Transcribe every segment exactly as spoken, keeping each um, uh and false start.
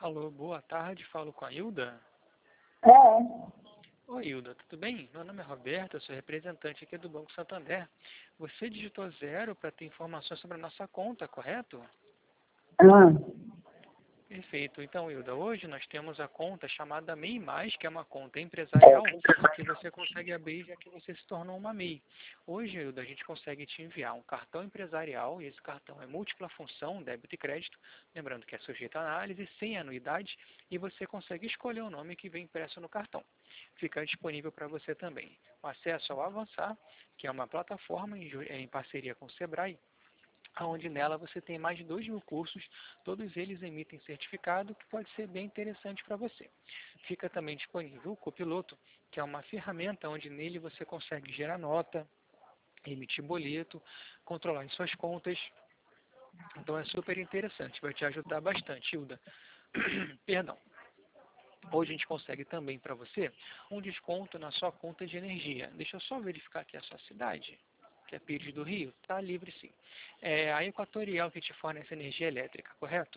Alô, boa tarde, falo com a Hilda. É, Oi, Hilda, tudo bem? Meu nome é Roberto, eu sou representante aqui do Banco Santander. Você digitou zero para ter informações sobre a nossa conta, correto? ah, Perfeito. Então, Hilda, hoje nós temos a conta chamada MEI Mais, que é uma conta empresarial que você consegue abrir já que você se tornou uma MEI. Hoje, Hilda, a gente consegue te enviar um cartão empresarial, e esse cartão é múltipla função, débito e crédito, lembrando que é sujeito a análise, sem anuidade, e você consegue escolher o nome que vem impresso no cartão. Fica disponível para você também o acesso ao Avançar, que é uma plataforma em, ju- em parceria com o Sebrae, onde nela você tem mais de dois mil cursos, todos eles emitem certificado, que pode ser bem interessante para você. Fica também disponível o Copiloto, que é uma ferramenta onde nele você consegue gerar nota, emitir boleto, controlar as suas contas. Então é super interessante, vai te ajudar bastante, Hilda. Perdão. Hoje a gente consegue também para você um desconto na sua conta de energia. Deixa eu só verificar aqui a sua cidade, que é Pires do Rio. Está livre sim. É a Equatorial que te fornece energia elétrica, correto?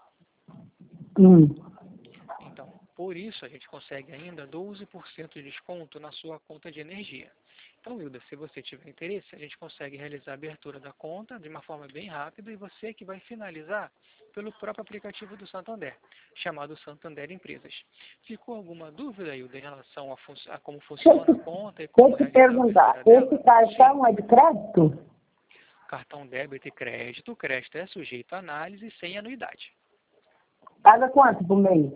hum. Então, por isso a gente consegue ainda doze por cento de desconto na sua conta de energia. Então, Hilda, se você tiver interesse, a gente consegue realizar a abertura da conta de uma forma bem rápida e você que vai finalizar pelo próprio aplicativo do Santander, chamado Santander Empresas. Ficou alguma dúvida, Hilda, em relação a, fun a como funciona a conta e como Deixa eu te realizar a perguntar, abertura dela? esse cartão é de crédito? Cartão débito e crédito. O crédito é sujeito a análise sem anuidade. Paga quanto por mês?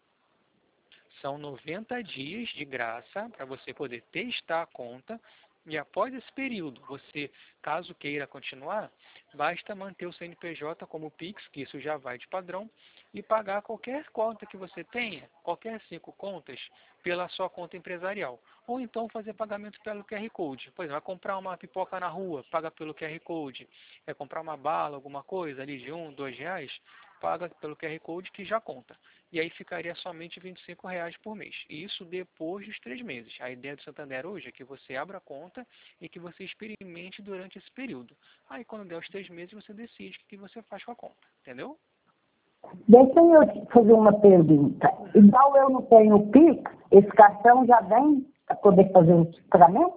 São noventa dias de graça para você poder testar a conta. E após esse período, você, caso queira continuar, basta manter o C N P J como Pix, que isso já vai de padrão, e pagar qualquer conta que você tenha, qualquer cinco contas, pela sua conta empresarial. Ou então fazer pagamento pelo Q R Code. Por exemplo, vai comprar uma pipoca na rua, paga pelo Q R Code. É comprar uma bala, alguma coisa ali de um, dois reais, paga pelo Q R Code que já conta. E aí ficaria somente vinte e cinco reais por mês. E isso depois dos três meses. A ideia do Santander hoje é que você abra a conta e que você experimente durante esse período. Aí quando der os três meses, você decide o que você faz com a conta. Entendeu? Deixa eu te fazer uma pergunta. Igual eu não tenho Pix, esse cartão já vem para poder fazer o pagamento?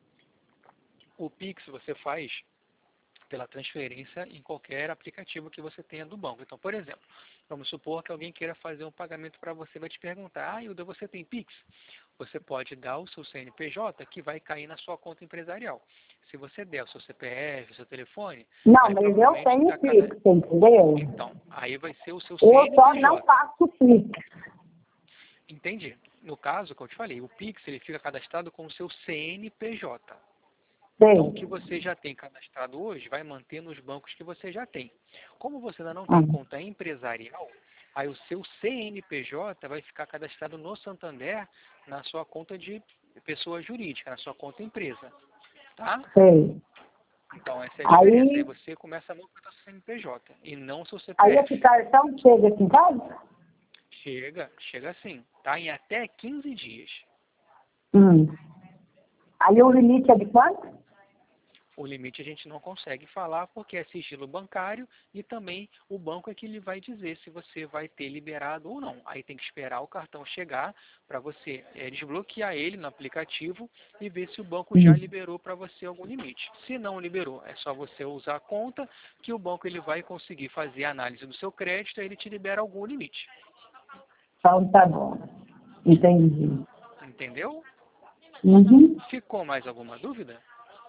O Pix você faz pela transferência em qualquer aplicativo que você tenha do banco. Então, por exemplo, vamos supor que alguém queira fazer um pagamento para você, vai te perguntar, ah, Hilda, você tem Pix? Você pode dar o seu C N P J, que vai cair na sua conta empresarial. Se você der o seu C P F, o seu telefone... Não, aí mas eu provavelmente tenho dá cada... Pix, entendeu? Então, aí vai ser o seu Eu só não C N P J. faço Pix. Entendi. No caso que eu te falei, o Pix ele fica cadastrado com o seu C N P J. Então, o que Sei. você já tem cadastrado hoje vai manter nos bancos que você já tem. Como você ainda não Ah, tem conta empresarial, aí o seu C N P J vai ficar cadastrado no Santander na sua conta de pessoa jurídica, na sua conta empresa. Tá? sei. Então, essa é a diferença. Aí Aí, você começa a movimentar seu C N P J e não seu aí esse C P F. cartão chega aqui em casa? Chega, chega assim, tá? Em até quinze dias. Hum. Aí o limite é de quanto? O limite a gente não consegue falar porque é sigilo bancário e também o banco é que lhe vai dizer se você vai ter liberado ou não. Aí tem que esperar o cartão chegar para você é, desbloquear ele no aplicativo e ver se o banco já Hum. liberou para você algum limite. Se não liberou, é só você usar a conta que o banco ele vai conseguir fazer a análise do seu crédito e ele te libera algum limite. Então tá bom. Entendi. Entendeu? Uhum. Ficou mais alguma dúvida?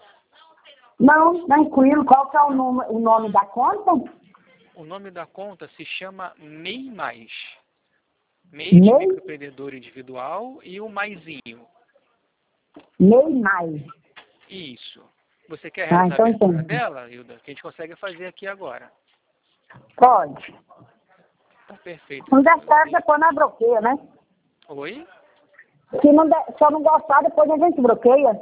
Não, tranquilo. Qual que é o nome, o nome da conta? O nome da conta se chama MEI Mais. MEI de MEI, microempreendedor individual e o maisinho. MEI mais. Isso. Você quer Ah, realizar a então abertura entendi. dela, Hilda? Que a gente consegue fazer aqui agora. Pode. Tá perfeito. Não Então, der certo, Hilda. depois nós bloqueia, né? Oi? Se não der, se eu não gostar, depois a gente bloqueia.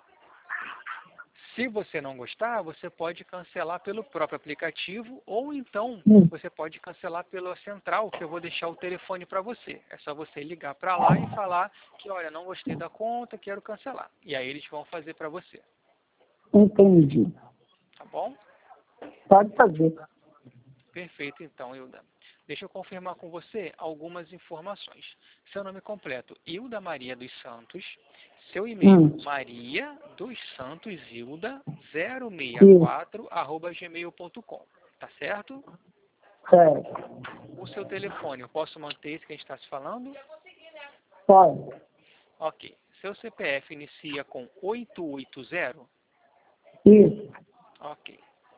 Se você não gostar, você pode cancelar pelo próprio aplicativo ou então Hum. você pode cancelar pela central, que eu vou deixar o telefone para você. É só você ligar para lá e falar que, olha, não gostei da conta, quero cancelar. E aí eles vão fazer para você. Entendi. Tá bom? Pode fazer. Perfeito, então, Hilda. Deixa eu confirmar com você algumas informações. Seu nome completo, Hilda Maria dos Santos. Seu e-mail, Hum. maria dos santos hilda zero seis Isso. quatro arroba gmail ponto com. Tá certo? Certo. O seu telefone, eu posso manter esse que a gente está se falando? Pode. Ok. Seu C P F inicia com oito oito zero? Isso. Ok.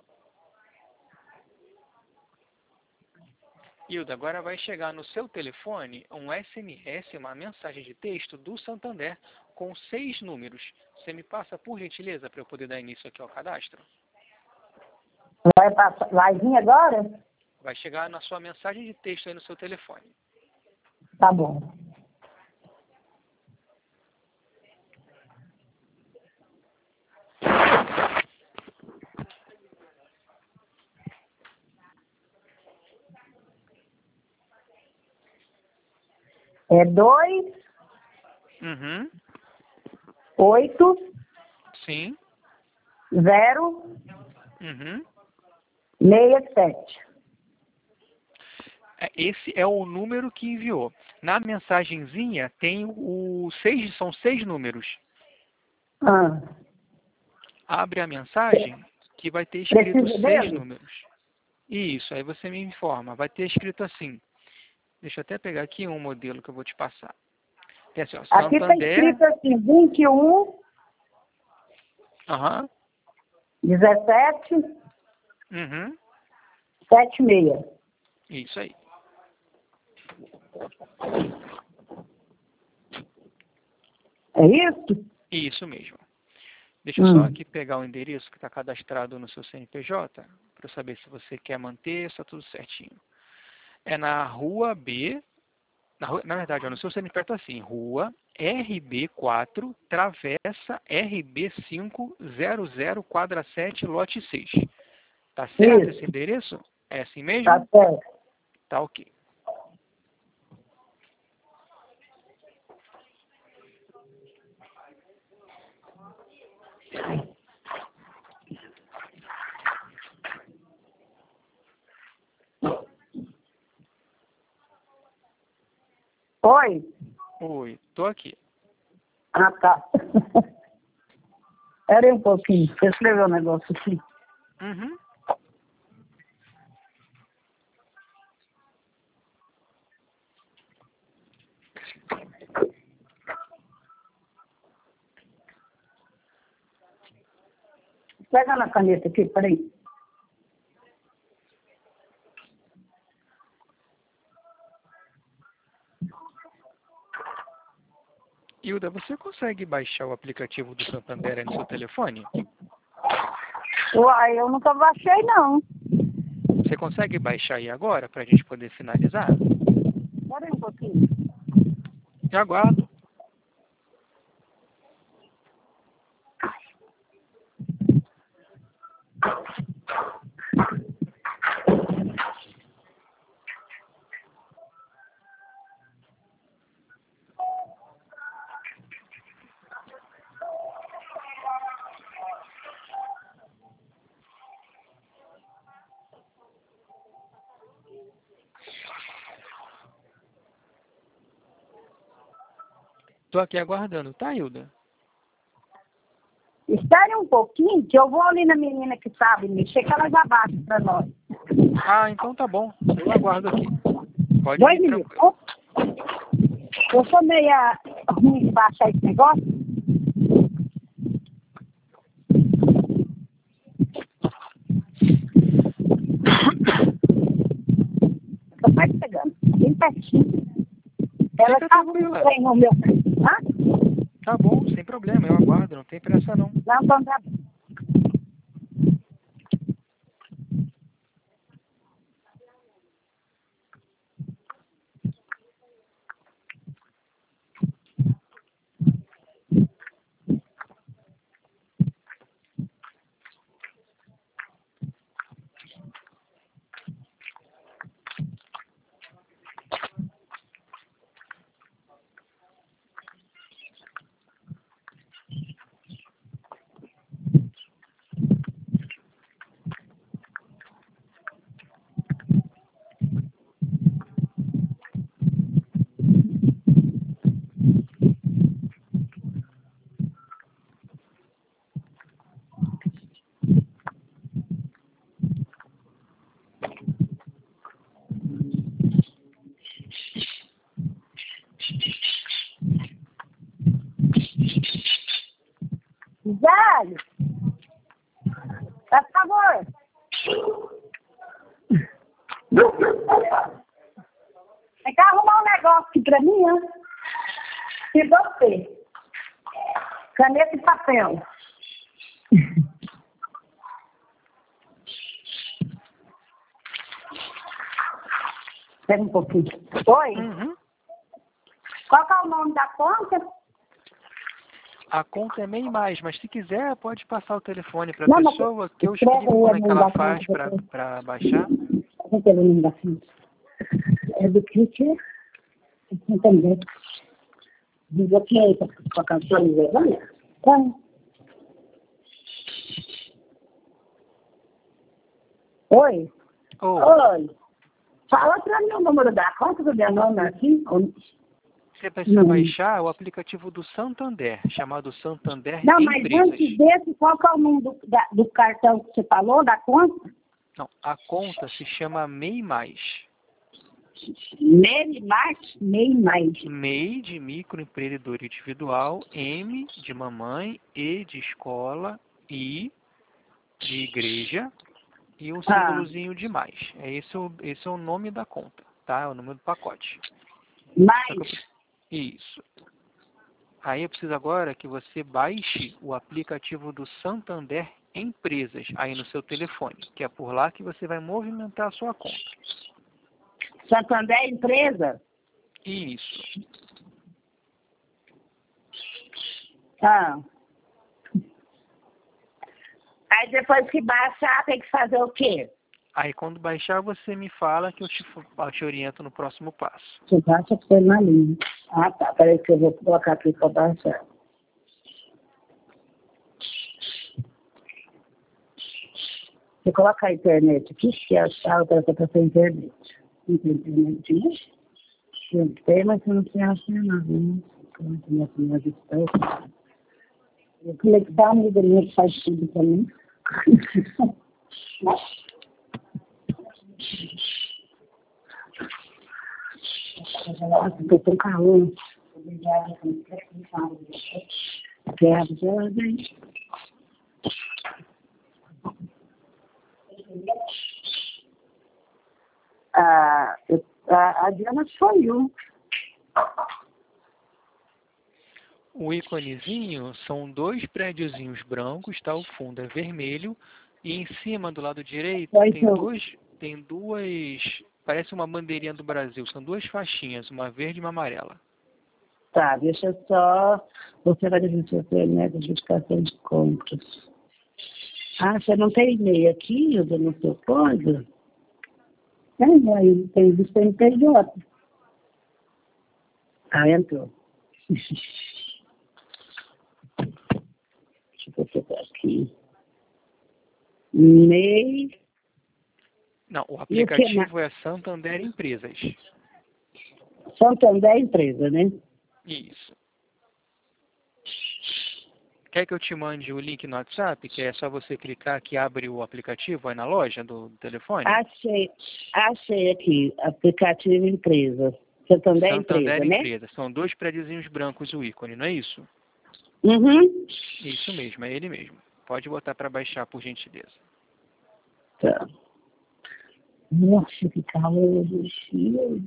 Hilda, agora vai chegar no seu telefone um S M S, uma mensagem de texto do Santander com seis números. Você me passa, por gentileza, para eu poder dar início aqui ao cadastro? Vai, passar, vai vir agora? Vai chegar na sua mensagem de texto aí no seu telefone. Tá bom. É dois, Uhum. oito, Sim. zero, Uhum. seis, sete. É, esse é o número que enviou. Na mensagenzinha tem o seis, são seis números. Ah. Abre a mensagem que vai ter escrito Precisa seis dele? números. Isso, aí você me informa. Vai ter escrito assim. Deixa eu até pegar aqui um modelo que eu vou te passar. Tem assim, ó, Aqui está Santander. escrito assim, vinte e um, Aham. dezessete, Uhum. setenta e seis. Isso aí. É isso? Isso mesmo. Deixa eu Hum. só aqui pegar o endereço que está cadastrado no seu C N P J, para saber se você quer manter, está tudo certinho. É na rua B, na, rua, na verdade, ó, no seu C N P J está assim, rua R B quatro, travessa R B cinco zero zero, quadra sete, lote seis. Tá certo Isso. esse endereço? É assim Tá mesmo? certo. Tá ok. Oi? Oi, tô aqui. Ah, tá. Espera aí um pouquinho. Deixa eu escrever um negócio aqui. Uhum. Pega na caneta aqui, peraí. Hilda, você consegue baixar o aplicativo do Santander aí no seu telefone? Uai, eu nunca baixei, não. Você consegue baixar aí agora para a gente poder finalizar? Espera aí um pouquinho. Eu aguardo. Tô aqui aguardando, tá, Hilda? Espere um pouquinho, que eu vou ali na menina que sabe mexer, que ela já baixa pra nós. Ah, então tá bom. Eu aguardo aqui. Pode Dois ir minutos. tranquilo. Eu sou meia ruim de baixar esse negócio. Tô quase chegando, bem pertinho. Ela Fica estava tranquila. bem no meu... Hã? Tá bom, sem problema. Eu aguardo, não tem pressa não. Não, então tá bom. Zélio, por favor. Vem cá arrumar um negócio aqui pra mim, ó. E você? Caneta e papel. Espera um pouquinho. Oi? Uhum. Qual que é o nome da conta? A conta é MEI mais, mas se quiser pode passar o telefone para Não, a mas pessoa que eu escreve explico aí como o é que nome ela da faz conta. para baixar. Não tem o nome da conta. É do Cristian. Entendeu? Desbloqueei com a canção de vergonha? Tá. Oi? Ou, Oi? Fala pra mim o número da conta do meu nome aqui. você precisa Não. baixar o aplicativo do Santander, chamado Santander Não, mas Empresas. antes desse, qual que é o número do, da- do cartão que você falou, da conta? Não, a conta se chama MEI mais. MEI mais, MEI mais. MEI de microempreendedor individual, M de mamãe, E de escola, I de igreja e um Ah. símbolozinho de mais. É esse, o, esse é o nome da conta, tá? É o número do pacote. Só que eu Mais. pre- Isso. Aí eu preciso agora que você baixe o aplicativo do Santander Empresas aí no seu telefone, que é por lá que você vai movimentar a sua conta. Santander Empresa? Isso. Ah. Aí depois que baixar, tem que fazer o quê? Aí quando baixar, você me fala que eu te, eu te oriento no próximo passo. Você baixa pra na linha. Ah, tá. Peraí que eu vou colocar aqui pra baixar. Você coloca a internet aqui, que é a chave para você ter internet. Não tem internet, né? Eu tenho, mas eu não sei assinar, né? Então, minha primeira distância. Eu falei que dá uma amiga minha que faz tudo pra mim. Nossa, tô com calor. Obrigada. Quero gelada, hein? Ah, eu, a, a Diana saiu. O íconezinho são dois prédiozinhos brancos, tá? O fundo é vermelho e em cima do lado direito Pois tem não. dois, tem duas, parece uma bandeirinha do Brasil, são duas faixinhas, uma verde e uma amarela. Tá, deixa eu só. Você vai dizer que né, identificação de compras. Ah, você não tem e-mail aqui, eu no seu coisa? Tem, aí tem do C N P J. Ah, entrou. Deixa eu botar aqui. E-mail. Não, o E o que aplicativo é Santander Empresas. Santander Empresa, né? Isso. Quer que eu te mande o link no WhatsApp, que é só você clicar que abre o aplicativo aí na loja do, do telefone? Achei, achei aqui, aplicativo empresa. Santander, Santander empresa, né? Empresa. São dois prédiozinhos brancos o ícone, não é isso? Uhum. Isso mesmo, é ele mesmo. Pode botar para baixar, por gentileza. Tá. Nossa, que calor do Chile.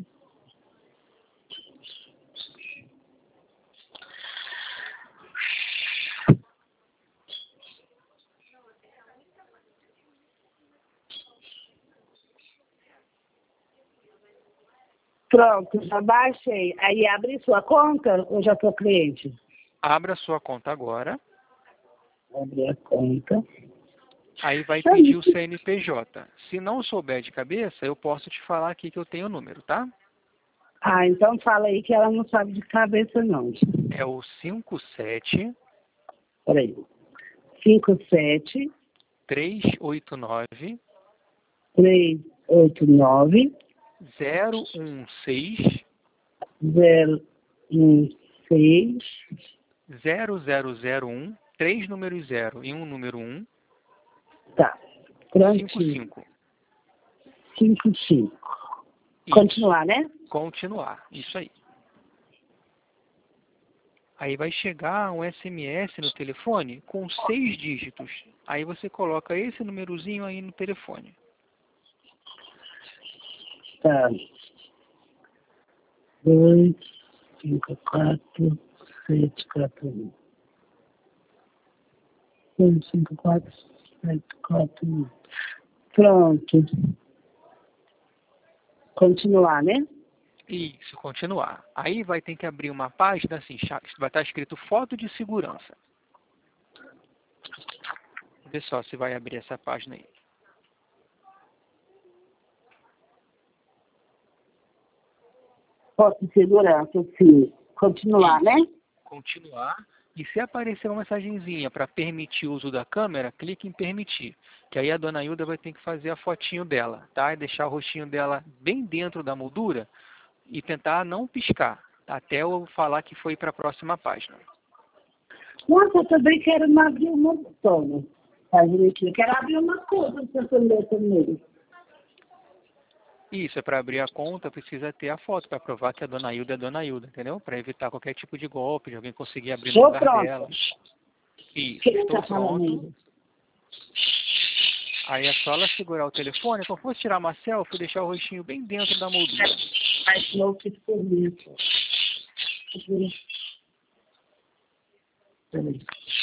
Pronto, já baixei. Aí abri sua conta ou já sou cliente? Abra sua conta agora. Abri a conta. Aí vai pedir o C N P J. Se não souber de cabeça, eu posso te falar aqui que eu tenho o número, tá? Ah, então fala aí que ela não sabe de cabeça, não. É o cinco sete Peraí. cinco sete três oito nove três oito nove zero um seis zero um seis zero zero zero um, três números zero e um número um, Tá. cinco Prontinho. cinco. cinco cinco. Isso. Continuar, né? Continuar. Isso aí. Aí vai chegar um S M S no telefone com seis dígitos. Aí você coloca esse númerozinho aí no telefone. Tá. Dois, cinco, quatro, sete, quatro, um. Dois, cinco, quatro, sete, quatro, um. Pronto. Continuar, né? Isso, continuar. Aí vai ter que abrir uma página assim, vai estar escrito foto de segurança. Vê só se vai abrir essa página aí. Foto de segurança, sim. Continuar, Isso. né? Continuar. E se aparecer uma mensagenzinha para permitir o uso da câmera, clique em permitir. Que aí a dona Hilda vai ter que fazer a fotinho dela, tá? E deixar o rostinho dela bem dentro da moldura e tentar não piscar, até eu falar que foi para a próxima página. Nossa, eu também quero me abrir uma botona. Tá direitinho. Quero abrir uma coisa para você ler também. Isso, é para abrir a conta, precisa ter a foto para provar que a dona Hilda é a dona Hilda, entendeu? Para evitar qualquer tipo de golpe, de alguém conseguir abrir no Estou lugar pronta. dela. Isso, Quem estou tá falando pronto. ainda? Aí é só ela segurar o telefone, como fosse tirar uma selfie, deixar o rostinho bem dentro da moldura. Mas não que permita. Peraí.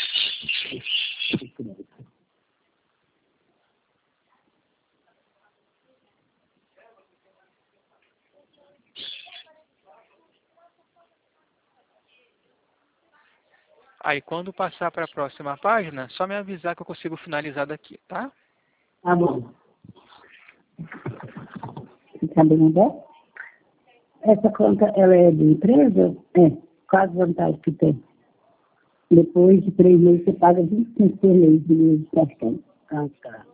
Aí quando passar para a próxima página, só me avisar que eu consigo finalizar daqui, tá? Tá bom. Tá bem, né? Essa conta, ela é de empresa? É. Quais as vantagens que tem? Depois de três meses, você paga vinte e cinco por mês de cartão. Ah, tá.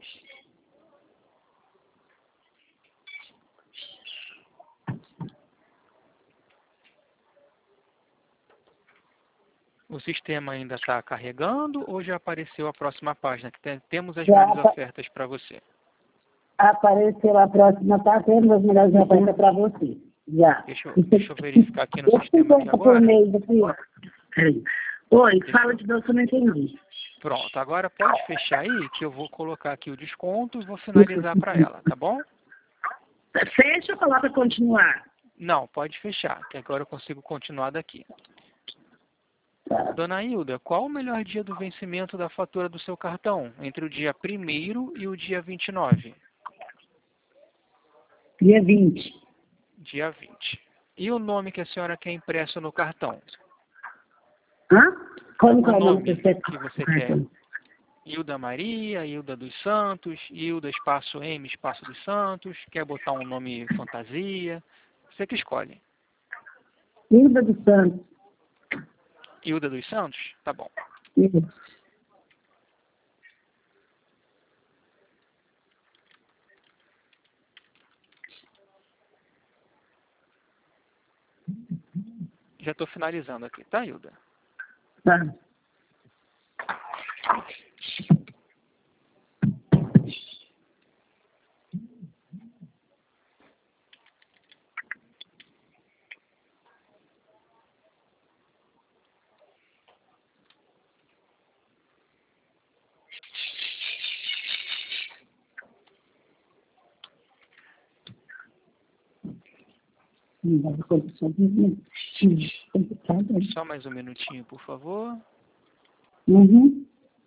O sistema ainda está carregando ou já apareceu a próxima página? Que tem, temos as Já melhores apa- ofertas para você. apareceu a próxima, tá tendo as melhores ofertas para você. Já. Deixa eu, deixa eu verificar aqui no Eu sistema aqui cinquenta por agora. mês aqui, ó. Peraí. Oi, Deixa fala eu- de novo que eu não entendi. Pronto, agora pode fechar aí que eu vou colocar aqui o desconto e vou finalizar para ela, tá bom? Fecha ou coloca continuar? Não, pode fechar, que agora eu consigo continuar daqui. Tá. Dona Hilda, qual o melhor dia do vencimento da fatura do seu cartão? Entre o dia primeiro e o dia vinte e nove? Dia vinte. Dia vinte. E o nome que a senhora quer impresso no cartão? Hã? Como que O é o nome nome que você que você quer? quer? Hilda Maria, Hilda dos Santos, Hilda espaço M, espaço dos Santos, quer botar um nome fantasia? Você que escolhe. Hilda dos Santos. Hilda dos Santos? Tá bom. Isso. Já estou finalizando aqui, tá, Hilda? Tá. Não dá pra condição nenhuma. Sim, complicado, né? Só mais um minutinho, por favor. Uhum.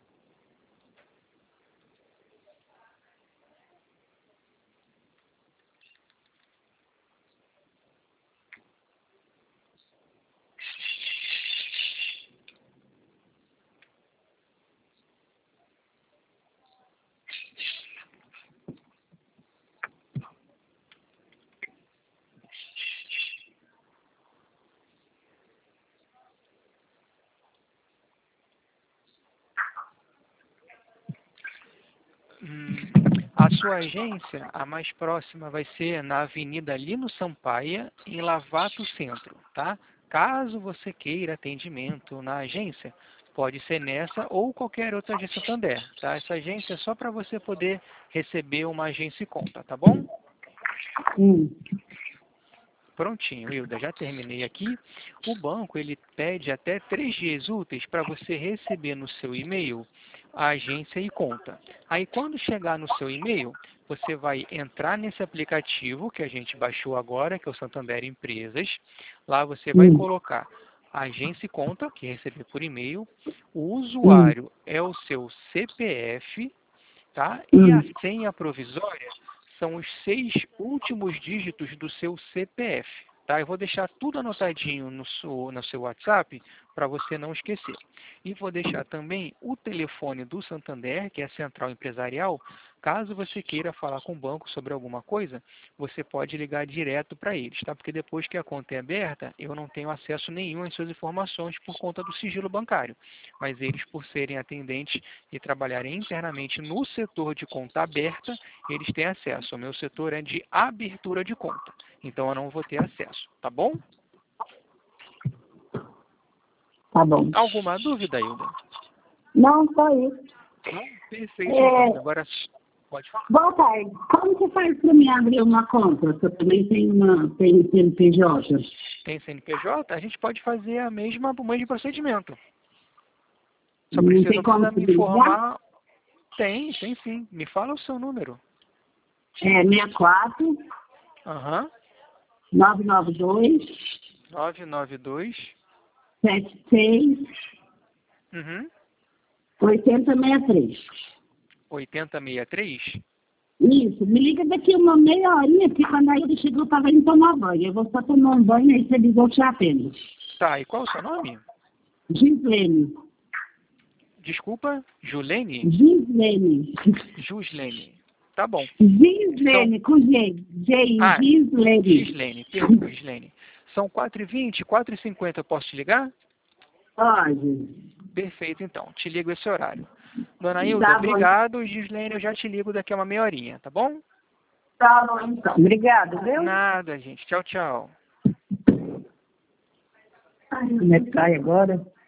Hum, a sua agência, a mais próxima, vai ser na Avenida Lino Sampaia, em Lavato Centro, tá? Caso você queira atendimento na agência, pode ser nessa ou qualquer outra agência Santander, tá? Essa agência é só para você poder receber uma agência e conta, tá bom? Hum. Prontinho, Hilda, já terminei aqui. O banco, ele pede até três dias úteis para você receber no seu e-mail a agência e conta. Aí, quando chegar no seu e-mail, você vai entrar nesse aplicativo que a gente baixou agora, que é o Santander Empresas. Lá você vai Hum. colocar a agência e conta, que receber por e-mail. O Hum. usuário é o seu C P F, tá? E Hum. a senha provisória são os seis últimos dígitos do seu C P F, tá? Eu vou deixar tudo anotadinho no seu, no seu WhatsApp para você não esquecer. E vou deixar também o telefone do Santander, que é a Central Empresarial. Caso você queira falar com o banco sobre alguma coisa, você pode ligar direto para eles, tá? Porque depois que a conta é aberta, eu não tenho acesso nenhum às suas informações por conta do sigilo bancário. Mas eles, por serem atendentes e trabalharem internamente no setor de conta aberta, eles têm acesso. O meu setor é de abertura de conta, então eu não vou ter acesso, tá bom? Tá bom. Alguma dúvida, Hilda? Não, só isso. Não? Perfeito, É... então. Agora, pode falar. Boa tarde. Como você faz para mim abrir uma conta? Eu também tenho uma tenho C N P J. Tem C N P J? A gente pode fazer a mesma, o mesmo procedimento. Só Não precisa, tem não como precisa me se ligar? informar. Tem, tem sim. Me fala o seu número. É seis quatro, Aham. nove nove dois, nove nove dois. sete seis, Uhum. oito zero seis três. oitenta e sessenta e três? Isso, me liga daqui uma meia horinha, porque quando a Ilda chegou, eu estava indo tomar banho. Eu vou só tomar um banho, aí você ligou, te atendo. Tá, e qual é o seu nome? Gislene. Desculpa, Julene? Gislene. Juslene. Tá bom. Gislene, com G. G, Ah, Gislene. Gislene, perdão, Gislene. São quatro e vinte, quatro e cinquenta, eu posso te ligar? Pode. Perfeito, então. Te ligo esse horário. Dona Hilda, Tá bom. obrigado. Gislene, eu já te ligo daqui a uma meia horinha, tá bom? Tá bom, então. Obrigada, viu? Nada, gente. Tchau, tchau. Como é que cai agora?